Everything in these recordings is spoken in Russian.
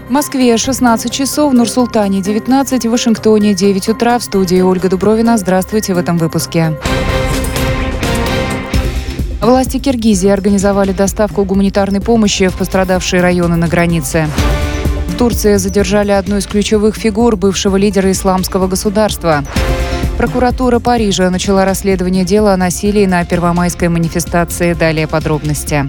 В Москве 16 часов, в Нур-Султане 19, в Вашингтоне 9 утра. В студии Ольга Дубровина. Здравствуйте в этом выпуске. Власти Киргизии организовали доставку гуманитарной помощи в пострадавшие районы на границе. В Турции задержали одну из ключевых фигур бывшего лидера исламского государства. Прокуратура Парижа начала расследование дела о насилии на первомайской манифестации. Далее подробности.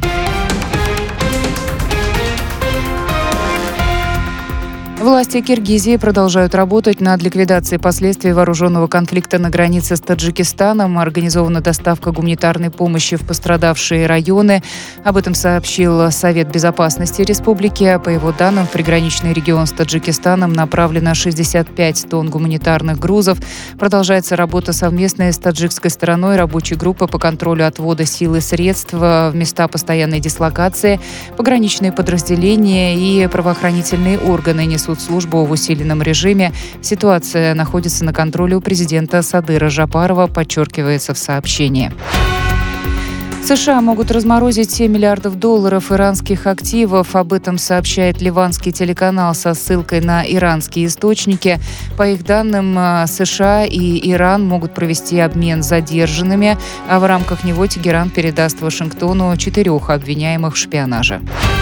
Власти Киргизии продолжают работать над ликвидацией последствий вооруженного конфликта на границе с Таджикистаном. Организована доставка гуманитарной помощи в пострадавшие районы. Об этом сообщил Совет безопасности республики. По его данным, в приграничный регион с Таджикистаном направлено 65 тонн гуманитарных грузов. Продолжается работа совместная с таджикской стороной рабочей группы по контролю отвода сил и средств в места постоянной дислокации. Пограничные подразделения и правоохранительные органы несут службу в усиленном режиме. Ситуация находится на контроле у президента Садыра Жапарова, подчеркивается в сообщении. США могут разморозить $7 миллиардов иранских активов. Об этом сообщает ливанский телеканал со ссылкой на иранские источники. По их данным, США и Иран могут провести обмен задержанными, а в рамках него Тегеран передаст Вашингтону 4 обвиняемых в шпионаже.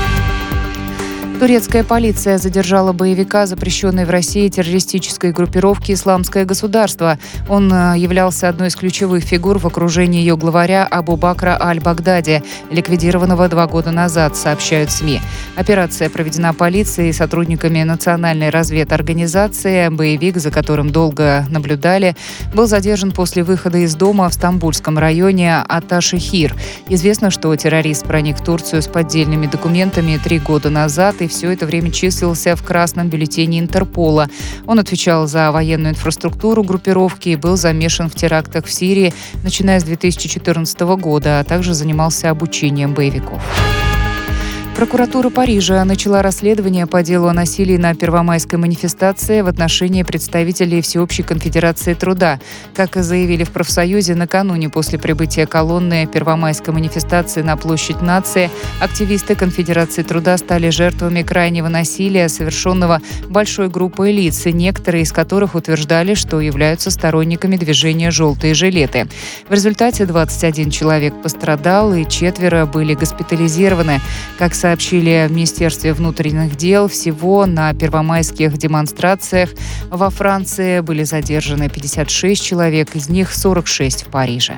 Турецкая полиция задержала боевика, запрещенной в России террористической группировки «Исламское государство». Он являлся одной из ключевых фигур в окружении ее главаря Абу Бакра аль-Багдади, ликвидированного 2 года назад, сообщают СМИ. Операция проведена полицией и сотрудниками национальной разведорганизации. Боевик, за которым долго наблюдали, был задержан после выхода из дома в Стамбульском районе Аташехир. Известно, что террорист проник в Турцию с поддельными документами 3 года назад и все это время числился в красном бюллетене Интерпола. Он отвечал за военную инфраструктуру группировки и был замешан в терактах в Сирии, начиная с 2014 года, а также занимался обучением боевиков. Прокуратура Парижа начала расследование по делу о насилии на первомайской манифестации в отношении представителей Всеобщей конфедерации труда. Как заявили в профсоюзе, накануне после прибытия колонны первомайской манифестации на площадь Нации, активисты Конфедерации труда стали жертвами крайнего насилия, совершенного большой группой лиц, некоторые из которых утверждали, что являются сторонниками движения «Желтые жилеты». В результате 21 человек пострадал и 4 были госпитализированы. Как сообщили в Министерстве внутренних дел, всего на первомайских демонстрациях во Франции были задержаны 56 человек, из них 46 в Париже.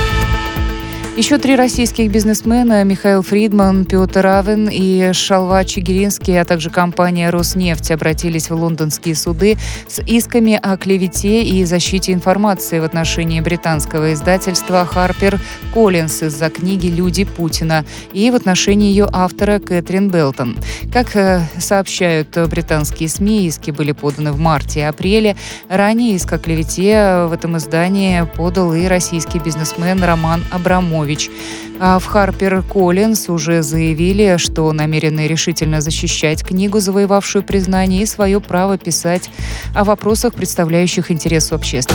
Еще 3 российских бизнесмена – Михаил Фридман, Петр Авен и Шалва Чигиринский, а также компания «Роснефть» обратились в лондонские суды с исками о клевете и защите информации в отношении британского издательства Harper Collins из-за книги «Люди Путина» и в отношении ее автора Кэтрин Белтон. Как сообщают британские СМИ, иски были поданы в марте и апреле. Ранее иск о клевете в этом издании подал и российский бизнесмен Роман Абрамович. А в Harper Collins уже заявили, что намерены решительно защищать книгу, завоевавшую признание, и свое право писать о вопросах, представляющих интерес общественности.